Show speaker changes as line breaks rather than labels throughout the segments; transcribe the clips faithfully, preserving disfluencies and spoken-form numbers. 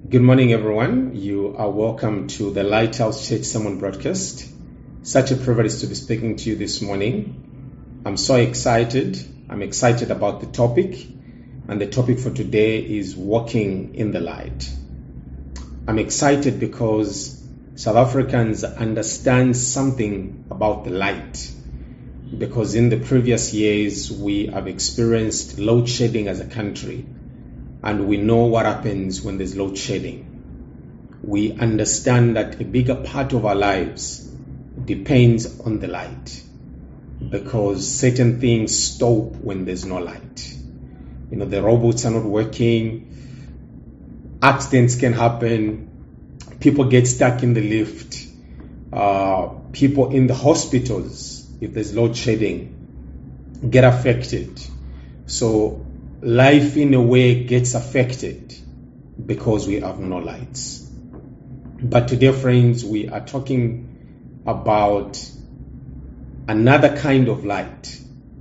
Good morning, everyone. You are welcome to the Lighthouse Church Sermon Broadcast. Such a privilege to be speaking to you this morning. I'm so excited. I'm excited about the topic, and the topic for today is walking in the light. I'm excited because South Africans understand something about the light, because in the previous years we have experienced load shedding as a country. And we know what happens when there's load shedding. We understand that a bigger part of our lives depends on the light, because certain things stop when there's no light. You know, the robots are not working, accidents can happen, people get stuck in the lift, uh, people in the hospitals, if there's load shedding, get affected. So life in a way gets affected because we have no lights. But today, friends, we are talking about another kind of light.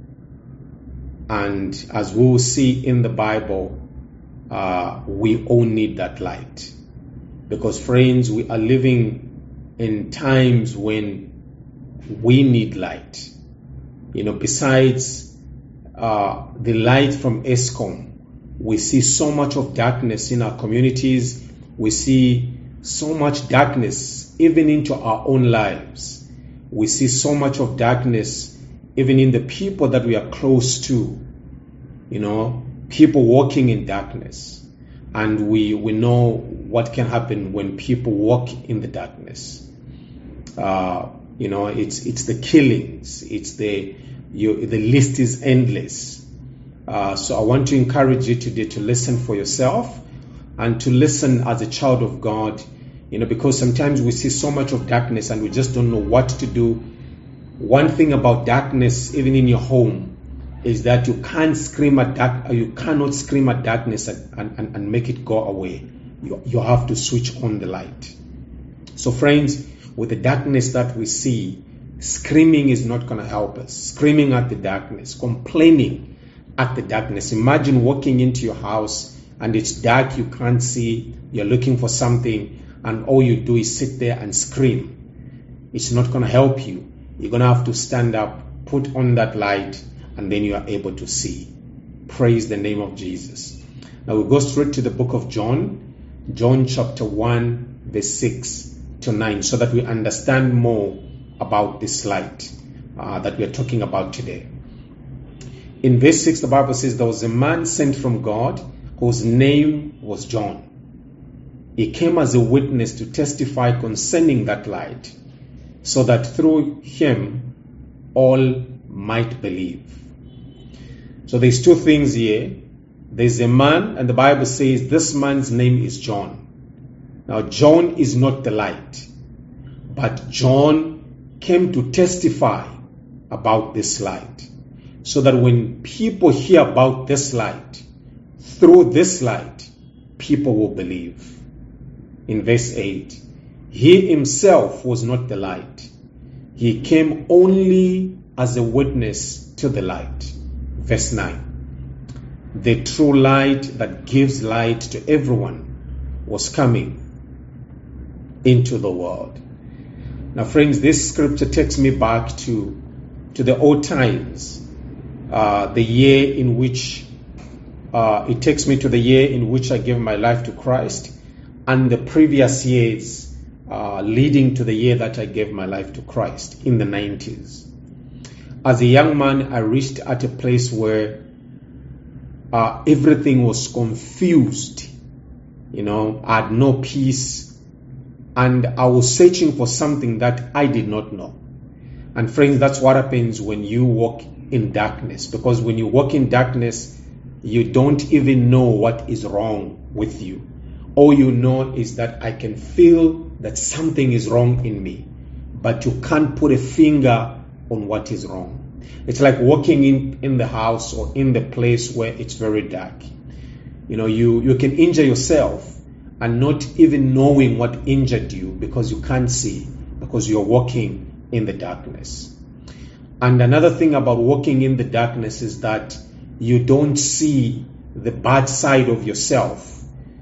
And as we will see in the Bible, uh, we all need that light. Because, friends, we are living in times when we need light. You know, besides Uh, the light from Eskom, we see so much of darkness in our communities. We see so much darkness even into our own lives. We see so much of darkness even in the people that we are close to. You know, people walking in darkness. And we, we know what can happen when people walk in the darkness. Uh, you know, it's it's the killings, it's the You, the list is endless. Uh, so I want to encourage you today to listen for yourself and to listen as a child of God, you know, because sometimes we see so much of darkness and we just don't know what to do. One thing about darkness, even in your home, is that you can't scream at dark, you cannot scream at darkness and, and, and make it go away. You, you have to switch on the light. So friends, with the darkness that we see, screaming is not going to help us. Screaming at the darkness, complaining at the darkness. Imagine walking into your house and it's dark, you can't see, you're looking for something, and all you do is sit there and scream. It's not going to help you. You're going to have to stand up, put on that light, and then you are able to see. Praise the name of Jesus. Now we go straight to the book of John, John chapter one, verse six to nine, so that we understand more about this light uh, that we are talking about today. In verse six, the Bible says, there was a man sent from God whose name was John. He came as a witness to testify concerning that light, so that through him all might believe. So there's two things here. There's a man, and the Bible says this man's name is John. Now, John is not the light, but John came to testify about this light, so that when people hear about this light, through this light, people will believe. In verse eight, he himself was not the light. He came only as a witness to the light. Verse nine, the true light that gives light to everyone was coming into the world. Now, friends, this scripture takes me back to, to the old times, uh, the year in which, uh, it takes me to the year in which I gave my life to Christ, and the previous years uh, leading to the year that I gave my life to Christ in the nineties. As a young man, I reached at a place where uh, everything was confused. You know, I had no peace. And I was searching for something that I did not know. And friends, that's what happens when you walk in darkness. Because when you walk in darkness, you don't even know what is wrong with you. All you know is that I can feel that something is wrong in me, but you can't put a finger on what is wrong. It's like walking in, in the house or in the place where it's very dark. You know, you, you can injure yourself and not even knowing what injured you, because you can't see, because you're walking in the darkness. And another thing about walking in the darkness is that you don't see the bad side of yourself.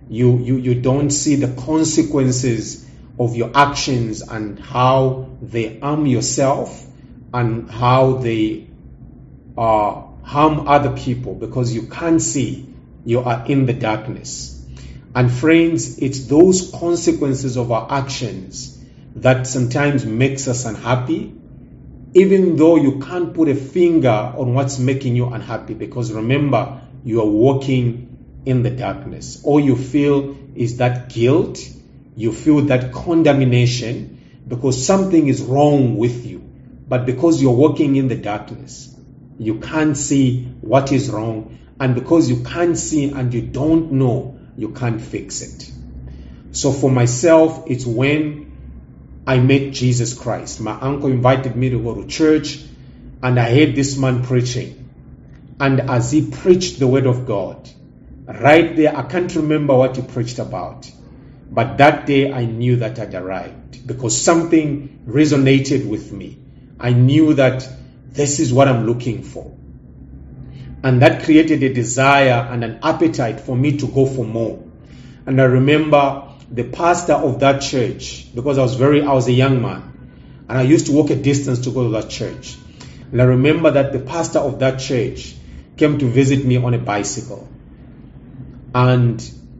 You, you, you don't see the consequences of your actions and how they harm yourself and how they uh, harm other people, because you can't see. You are in the darkness. And friends, it's those consequences of our actions that sometimes makes us unhappy, even though you can't put a finger on what's making you unhappy, because remember, you are walking in the darkness. All you feel is that guilt. You feel that condemnation because something is wrong with you. But because you're walking in the darkness, you can't see what is wrong. And because you can't see and you don't know, you can't fix it. So for myself, it's when I met Jesus Christ. My uncle invited me to go to church, and I heard this man preaching. And as he preached the word of God, right there, I can't remember what he preached about. But that day I knew that I'd arrived, because something resonated with me. I knew that this is what I'm looking for. And that created a desire and an appetite for me to go for more. And I remember the pastor of that church, because I was very, I was a young man, and I used to walk a distance to go to that church. And I remember that the pastor of that church came to visit me on a bicycle. And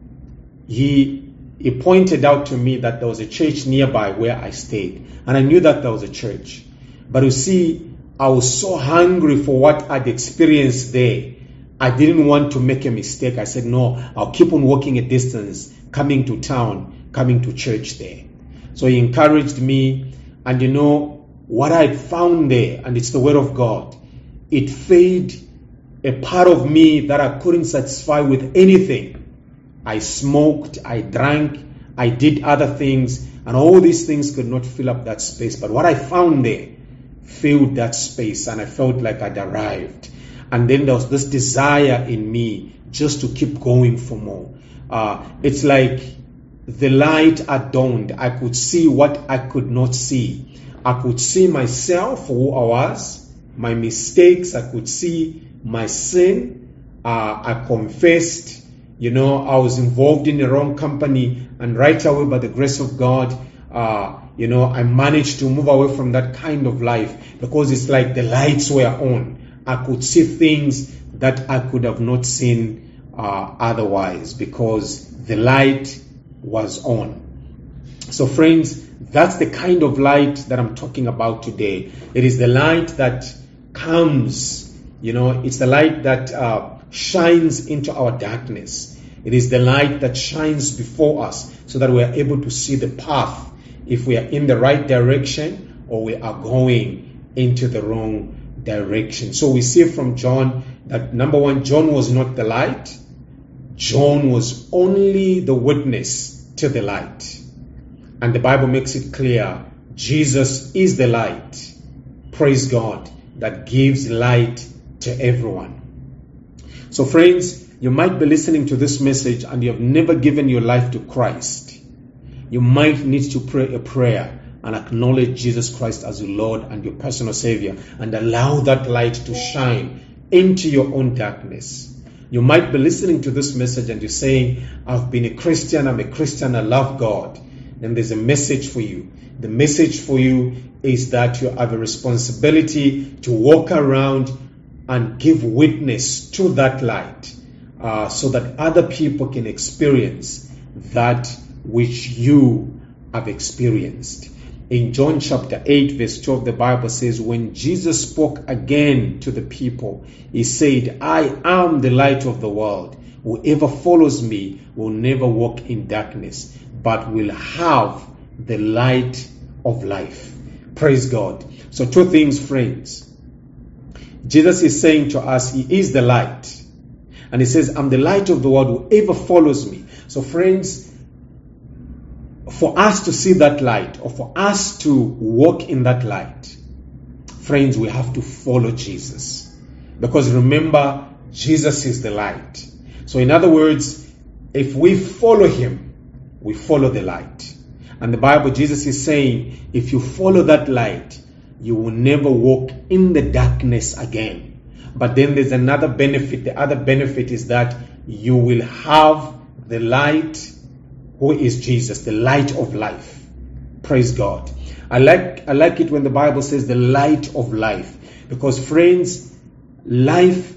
he he pointed out to me that there was a church nearby where I stayed. And I knew that there was a church. But you see, I was so hungry for what I'd experienced there. I didn't want to make a mistake. I said, no, I'll keep on walking a distance, coming to town, coming to church there. So he encouraged me. And you know, what I found there, and it's the word of God, it fed a part of me that I couldn't satisfy with anything. I smoked, I drank, I did other things, and all these things could not fill up that space. But what I found there filled that space, and I felt like I'd arrived. And then there was this desire in me just to keep going for more. Uh, it's like the light had dawned. I could see what I could not see. I could see myself for who I was, my mistakes. I could see my sin. Uh, I confessed. You know, I was involved in the wrong company, and right away, by the grace of God, uh, you know, I managed to move away from that kind of life, because it's like the lights were on. I could see things that I could have not seen uh, otherwise, because the light was on. So friends, that's the kind of light that I'm talking about today. It is the light that comes, you know, it's the light that uh, shines into our darkness. It is the light that shines before us so that we are able to see the path, if we are in the right direction or we are going into the wrong direction. So we see from John that, number one, John was not the light. John was only the witness to the light. And the Bible makes it clear, Jesus is the light, praise God, that gives light to everyone. So friends, you might be listening to this message and you have never given your life to Christ. You might need to pray a prayer and acknowledge Jesus Christ as your Lord and your personal Savior, and allow that light to shine into your own darkness. You might be listening to this message and you're saying, I've been a Christian, I'm a Christian, I love God. Then there's a message for you. The message for you is that you have a responsibility to walk around and give witness to that light, uh, so that other people can experience that which you have experienced. In John chapter eight, verse twelve, the Bible says, when Jesus spoke again to the people, he said, I am the light of the world. Whoever follows me will never walk in darkness, but will have the light of life. Praise God. So two things, friends. Jesus is saying to us, he is the light. And he says, I'm the light of the world. Whoever follows me. So friends, for us to see that light, or for us to walk in that light, friends, we have to follow Jesus. Because remember, Jesus is the light. So in other words, if we follow him, we follow the light. And the Bible, Jesus is saying, if you follow that light, you will never walk in the darkness again. But then there's another benefit. The other benefit is that you will have the light, who is Jesus, the light of life. Praise God. I like I like it when the Bible says the light of life, because friends, life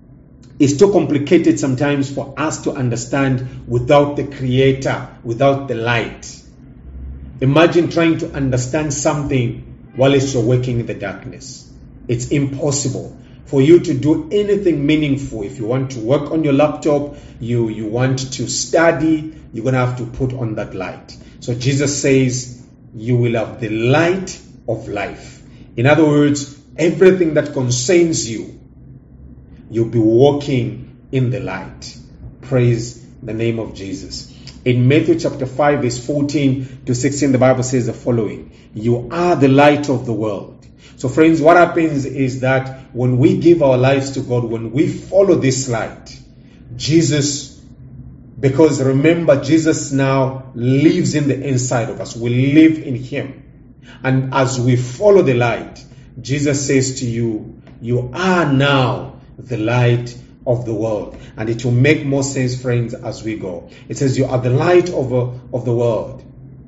is too complicated sometimes for us to understand without the Creator, without the light. Imagine trying to understand something while it's you're working in the darkness. It's impossible for you to do anything meaningful. If you want to work on your laptop, you, you want to study, you're going to have to put on that light. So Jesus says, you will have the light of life. In other words, everything that concerns you, you'll be walking in the light. Praise the name of Jesus. In Matthew chapter five, verse fourteen to sixteen, the Bible says the following: you are the light of the world. So friends, what happens is that when we give our lives to God, when we follow this light, Jesus, because remember, Jesus now lives in the inside of us. We live in Him. And as we follow the light, Jesus says to you, you are now the light of the world. And it will make more sense, friends, as we go. It says you are the light of, a, of the world.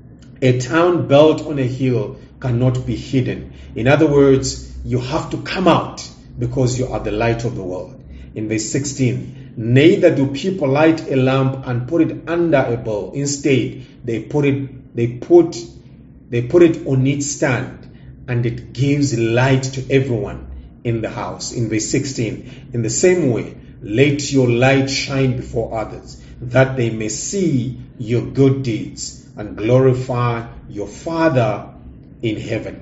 A town built on a hill cannot be hidden. In other words, you have to come out because you are the light of the world. In verse sixteen, neither do people light a lamp and put it under a bowl. Instead, they put it, they put, they put it on its stand, and it gives light to everyone in the house. In verse sixteen, in the same way, let your light shine before others, that they may see your good deeds and glorify your Father in heaven.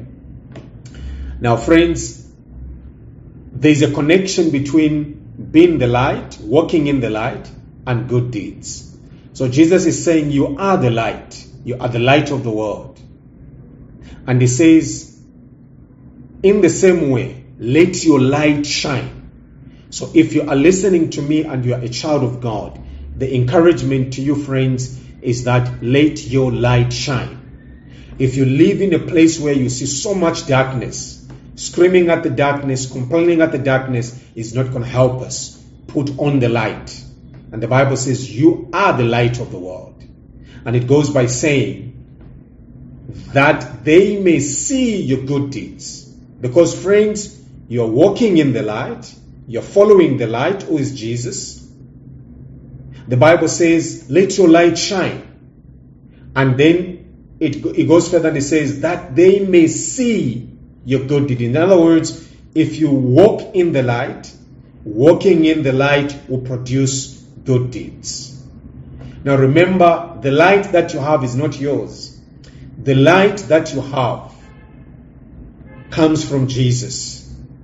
Now, friends, there's a connection between being the light, walking in the light, and good deeds. So Jesus is saying you are the light. You are the light of the world. And He says, in the same way, let your light shine. So if you are listening to me and you are a child of God, the encouragement to you, friends, is that let your light shine. If you live in a place where you see so much darkness, screaming at the darkness, complaining at the darkness is not going to help us. Put on the light. And the Bible says you are the light of the world. And it goes by saying that they may see your good deeds. Because, friends, you're walking in the light. You're following the light, who is Jesus. The Bible says, let your light shine. And then it, it goes further and it says that they may see your good deed. In other words, if you walk in the light, walking in the light will produce good deeds. Now remember, the light that you have is not yours. The light that you have comes from Jesus.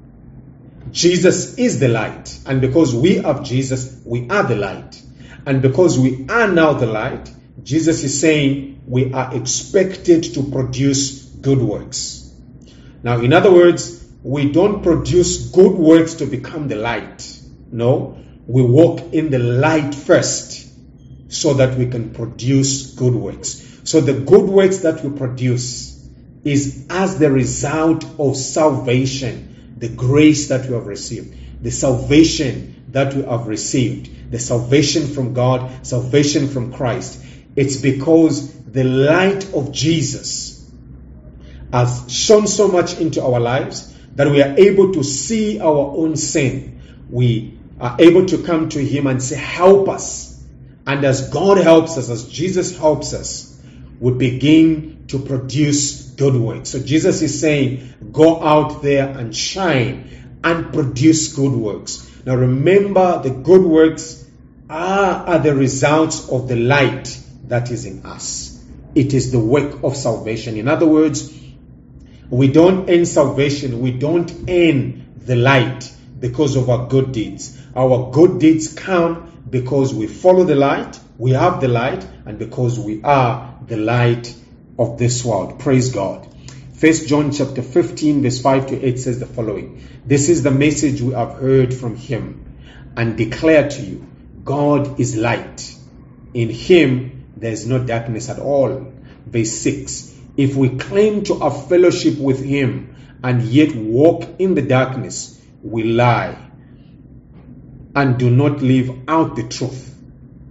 Jesus is the light. And because we have Jesus, we are the light. And because we are now the light, Jesus is saying we are expected to produce good works. Now, in other words, we don't produce good works to become the light. No, we walk in the light first so that we can produce good works. So the good works that we produce is as the result of salvation, the grace that we have received, the salvation that we have received, the salvation from God, salvation from Christ. It's because the light of Jesus has shone so much into our lives that we are able to see our own sin. We are able to come to Him and say, help us. And as God helps us, as Jesus helps us, we begin to produce good works. So Jesus is saying, go out there and shine and produce good works. Now remember, the good works are, are the results of the light that is in us. It is the work of salvation. In other words, we don't earn salvation. We don't earn the light because of our good deeds. Our good deeds come because we follow the light, we have the light, and because we are the light of this world. Praise God. First John chapter fifteen, verse five to eight says the following: this is the message we have heard from Him and declare to you. God is light. In Him there is no darkness at all. Verse six. If we claim to have fellowship with Him and yet walk in the darkness, we lie and do not live out the truth.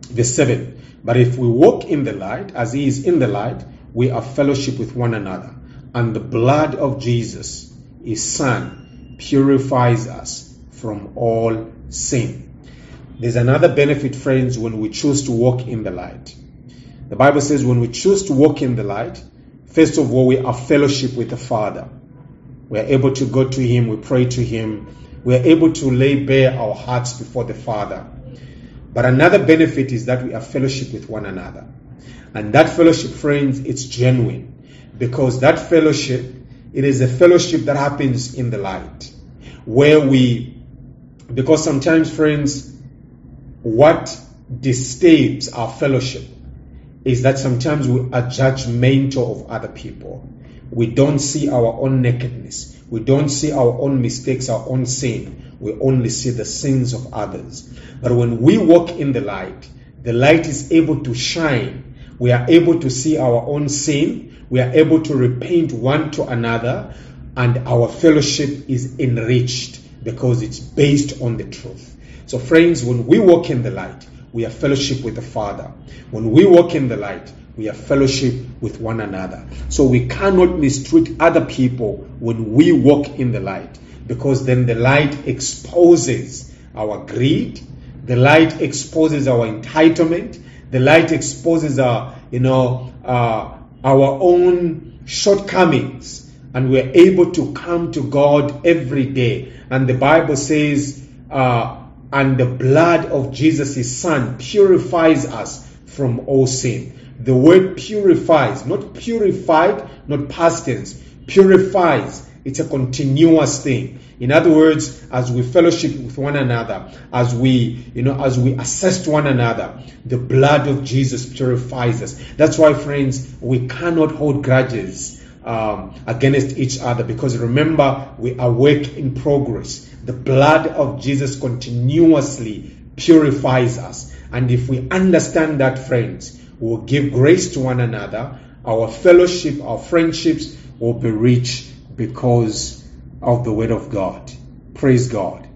Verse seven. But if we walk in the light, as he is in the light, we have fellowship with one another. And the blood of Jesus, his Son, purifies us from all sin. There's another benefit, friends, when we choose to walk in the light. The Bible says when we choose to walk in the light, first of all, we have fellowship with the Father. We are able to go to him, we pray to him. We are able to lay bare our hearts before the Father. But another benefit is that we have fellowship with one another. And that fellowship, friends, it's genuine. Because that fellowship, it is a fellowship that happens in the light. Where we, because sometimes, friends, what disturbs our fellowship is that sometimes we are judgmental of other people. We don't see our own nakedness. We don't see our own mistakes, our own sin. We only see the sins of others. But when we walk in the light, the light is able to shine. We are able to see our own sin. We are able to repent one to another. And our fellowship is enriched because it's based on the truth. So friends, when we walk in the light, we have fellowship with the Father. When we walk in the light, we have fellowship with one another. So we cannot mistreat other people when we walk in the light, because then the light exposes our greed, the light exposes our entitlement, the light exposes our, you know, uh, our own shortcomings, and we're able to come to God every day. And the Bible says, uh, and the blood of Jesus, his Son, purifies us from all sin. The word purifies, not purified, not past tense. Purifies. It's a continuous thing. In other words, as we fellowship with one another, as we, you know, as we assist one another, the blood of Jesus purifies us. That's why, friends, we cannot hold grudges um, against each other, because remember, we are work in progress. The blood of Jesus continuously purifies us. And if we understand that, friends, we will give grace to one another. Our fellowship, our friendships will be rich because of the word of God. Praise God.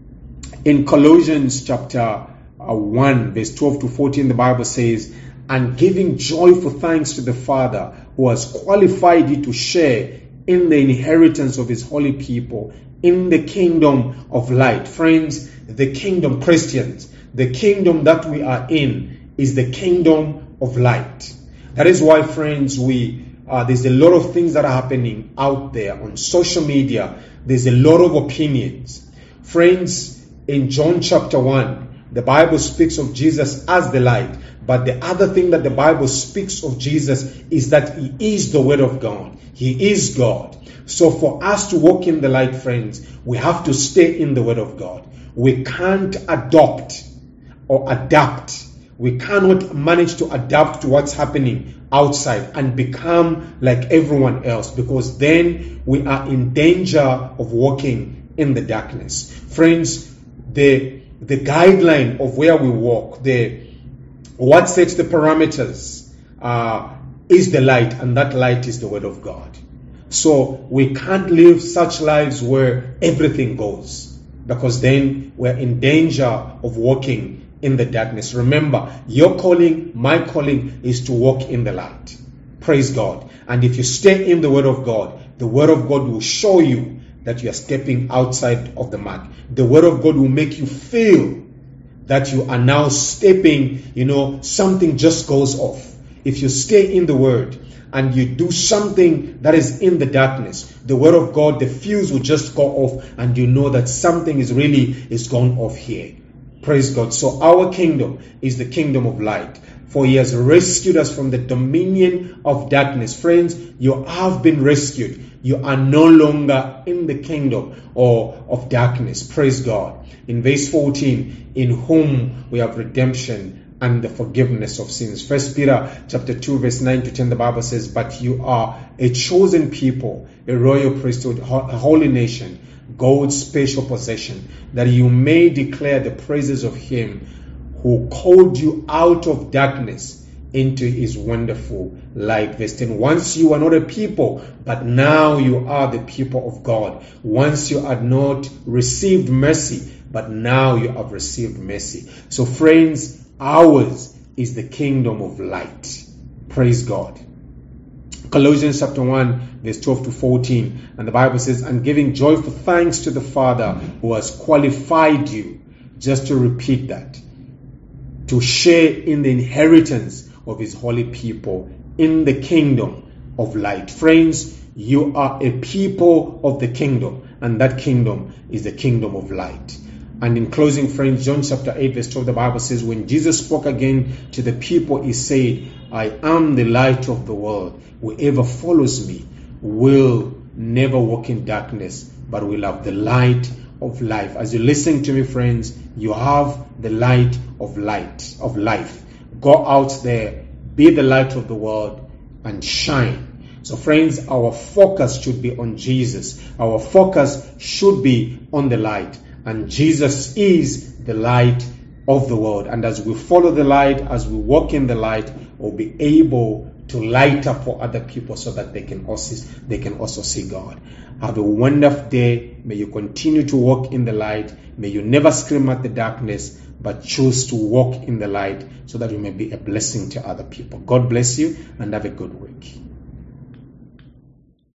In Colossians chapter one, verse twelve to fourteen, the Bible says, and giving joyful thanks to the Father who has qualified you to share in the inheritance of his holy people in the kingdom of light. Friends, the kingdom, Christians, the kingdom that we are in is the kingdom of light. That is why, friends, we uh, there's a lot of things that are happening out there on social media. There's a lot of opinions. Friends, in John chapter one, the Bible speaks of Jesus as the light. But the other thing that the Bible speaks of Jesus is that he is the Word of God. He is God. So for us to walk in the light, friends, we have to stay in the Word of God. We can't adopt or adapt. We cannot manage to adapt to what's happening outside and become like everyone else, because then we are in danger of walking in the darkness. Friends, the the guideline of where we walk, the what sets the parameters uh, is the light, and that light is the Word of God. So we can't live such lives where everything goes, because then we're in danger of walking in the darkness. Remember, your calling, my calling, is to walk in the light. Praise God. And if you stay in the Word of God, the Word of God will show you that you are stepping outside of the mark. The Word of God will make you feel that you are now stepping, you know, something just goes off. If you stay in the Word and you do something that is in the darkness, the Word of God, the fuse will just go off, and you know that something is really is gone off here. Praise God. So our kingdom is the kingdom of light, for he has rescued us from the dominion of darkness. Friends, you have been rescued. You are no longer in the kingdom or of darkness. Praise God. In verse fourteen, in whom we have redemption and the forgiveness of sins. First Peter chapter two, verse nine to ten, the Bible says, but you are a chosen people, a royal priesthood, a holy nation, God's special possession, that you may declare the praises of him who called you out of darkness into his wonderful light. Verse ten, once you were not a people, but now you are the people of God. Once you had not received mercy, but now you have received mercy. So friends, Ours is the kingdom of light. Praise God. Colossians chapter one, verse twelve to fourteen. And the Bible says, and giving joyful thanks to the Father who has qualified you, just to repeat that, to share in the inheritance of his holy people in the kingdom of light. Friends, you are a people of the kingdom, and that kingdom is the kingdom of light. And in closing, friends, John chapter eight, verse twelve, the Bible says, when Jesus spoke again to the people, he said, I am the light of the world. Whoever follows me will never walk in darkness, but will have the light of life. As you listen to me, friends, you have the light of light, of life. Go out there, be the light of the world, and shine. So friends, our focus should be on Jesus. Our focus should be on the light. And Jesus is the light of the world. And as we follow the light, as we walk in the light, we'll be able to light up for other people so that they can also, they can also see God. Have a wonderful day. May you continue to walk in the light. May you never scream at the darkness, but choose to walk in the light so that you may be a blessing to other people. God bless you and have a good week.